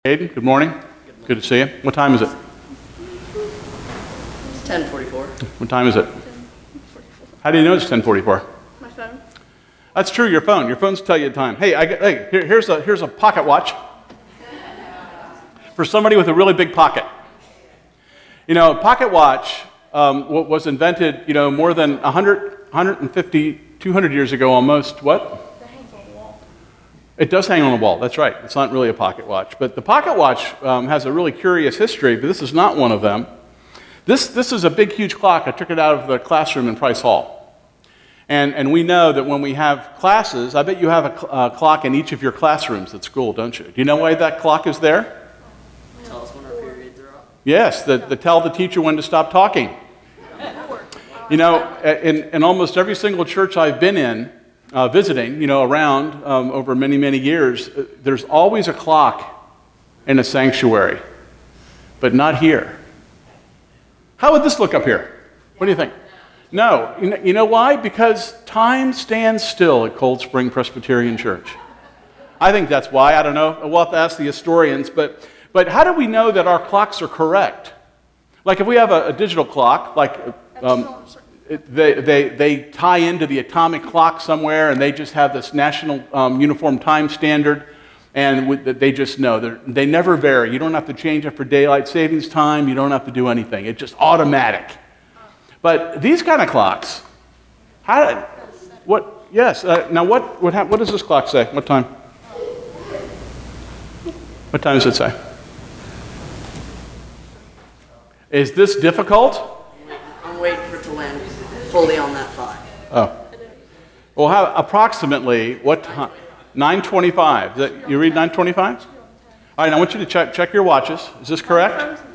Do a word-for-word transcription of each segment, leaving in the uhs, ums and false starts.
Aiden, good morning. Good to see you. What time is it? It's ten forty-four. What time is it? How do you know it's ten forty-four? My phone. That's true, your phone. Your phones tell you the time. Hey, I, hey here, here's, a, here's a pocket watch for somebody with a really big pocket. You know, a pocket watch um, was invented, you know, more than one hundred, one fifty, two hundred years ago almost. What? It does hang on the wall, that's right. It's not really a pocket watch. But the pocket watch um, has a really curious history, but this is not one of them. This, this is a big, huge clock. I took it out of the classroom in Price Hall. And, and we know that when we have classes, I bet you have a cl- uh, clock in each of your classrooms at school, don't you? Do you know why that clock is there? Tell us when our periods are up. Yes, the, the tell the teacher when to stop talking. You know, in, in almost every single church I've been in, Uh, visiting, you know, around um, over many, many years, uh, there's always a clock in a sanctuary, but not here. How would this look up here? What do you think? No. You know, you know why? Because time stands still at Cold Spring Presbyterian Church. I think that's why. I don't know. We'll have to ask the historians. But, but how do we know that our clocks are correct? Like if we have a, a digital clock, like... Um, They, they, they tie into the atomic clock somewhere, and they just have this national um, uniform time standard, and w- they just know. They're, they never vary. You don't have to change it for daylight savings time. You don't have to do anything. It's just automatic. But these kind of clocks, how? What? Yes. Uh, now, what? What, what does this clock say? What time? What time does it say? Is this difficult? I'm waiting for it to land fully on that five. Oh. Well, how, approximately what time? nine twenty-five. Is that, you read nine twenty-five? All right, I want you to check check your watches. Is this correct?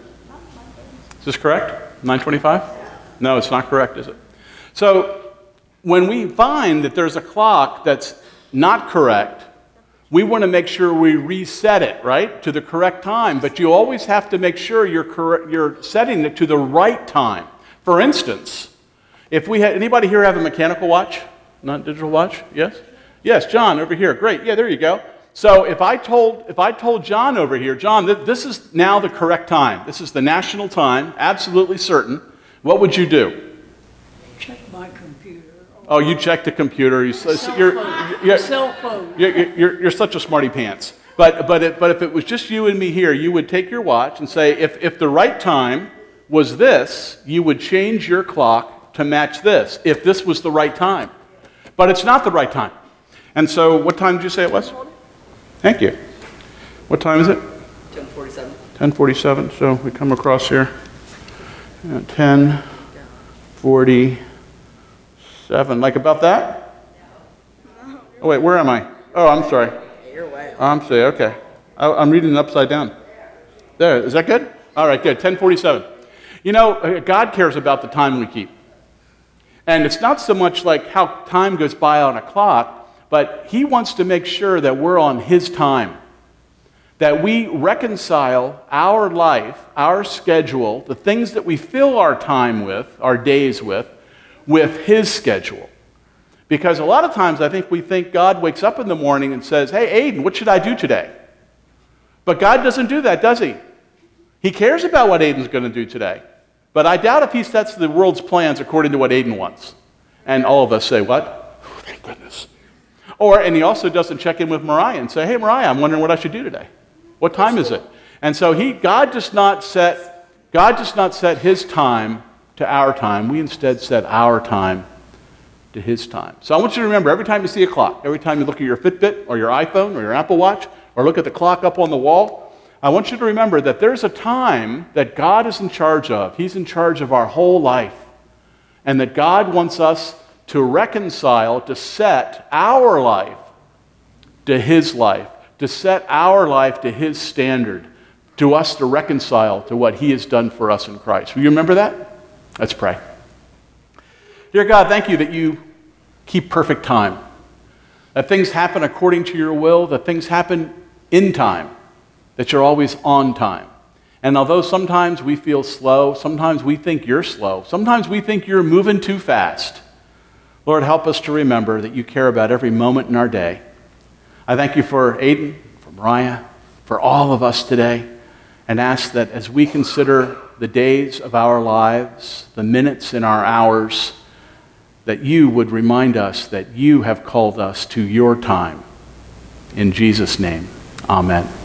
Is this correct? nine twenty-five? No, it's not correct, is it? So, when we find that there's a clock that's not correct, we want to make sure we reset it, right, to the correct time. But you always have to make sure you're correct, you're setting it to the right time. For instance, if we had, anybody here have a mechanical watch? Not digital watch? Yes? Yes, John over here. Great. Yeah, there you go. So if I told if I told John over here, John, th- this is now the correct time. This is the national time, absolutely certain. What would you do? Check my computer. Oh, you check the computer. You, so, Cell you're, phone. you're, Cell phone. you're, you're, you're such a smarty pants. But but it, but if it was just you and me here, you would take your watch and say, if if the right time was this, you would change your clock to match this, if this was the right time. But it's not the right time. And so, what time did you say it was? Thank you. What time is it? ten forty-seven. ten forty-seven, so we come across here at ten forty-seven, like about that? Oh wait, where am I? Oh, I'm sorry. You're way Oh, I'm sorry, okay. I, I'm reading it upside down. There, is that good? All right, good, ten forty-seven. You know, God cares about the time we keep. And it's not so much like how time goes by on a clock, but he wants to make sure that we're on his time, that we reconcile our life, our schedule, the things that we fill our time with, our days with, with his schedule. Because a lot of times I think we think God wakes up in the morning and says, hey, Aiden, what should I do today? But God doesn't do that, does he? He cares about what Aiden's going to do today. But I doubt if he sets the world's plans according to what Aiden wants. And all of us say, what? Oh, thank goodness. Or, and he also doesn't check in with Mariah and say, hey, Mariah, I'm wondering what I should do today. What time is it? And so he, God does not set, God does not set his time to our time. We instead set our time to his time. So I want you to remember, every time you see a clock, every time you look at your Fitbit or your iPhone or your Apple Watch, or look at the clock up on the wall, I want you to remember that there's a time that God is in charge of. He's in charge of our whole life. And that God wants us to reconcile, to set our life to his life, to set our life to his standard, to us to reconcile to what he has done for us in Christ. Will you remember that? Let's pray. Dear God, thank you that you keep perfect time, that things happen according to your will, that things happen in time, that you're always on time. And although sometimes we feel slow, sometimes we think you're slow, sometimes we think you're moving too fast, Lord, help us to remember that you care about every moment in our day. I thank you for Aiden, for Mariah, for all of us today, and ask that as we consider the days of our lives, the minutes in our hours, that you would remind us that you have called us to your time. In Jesus' name, amen.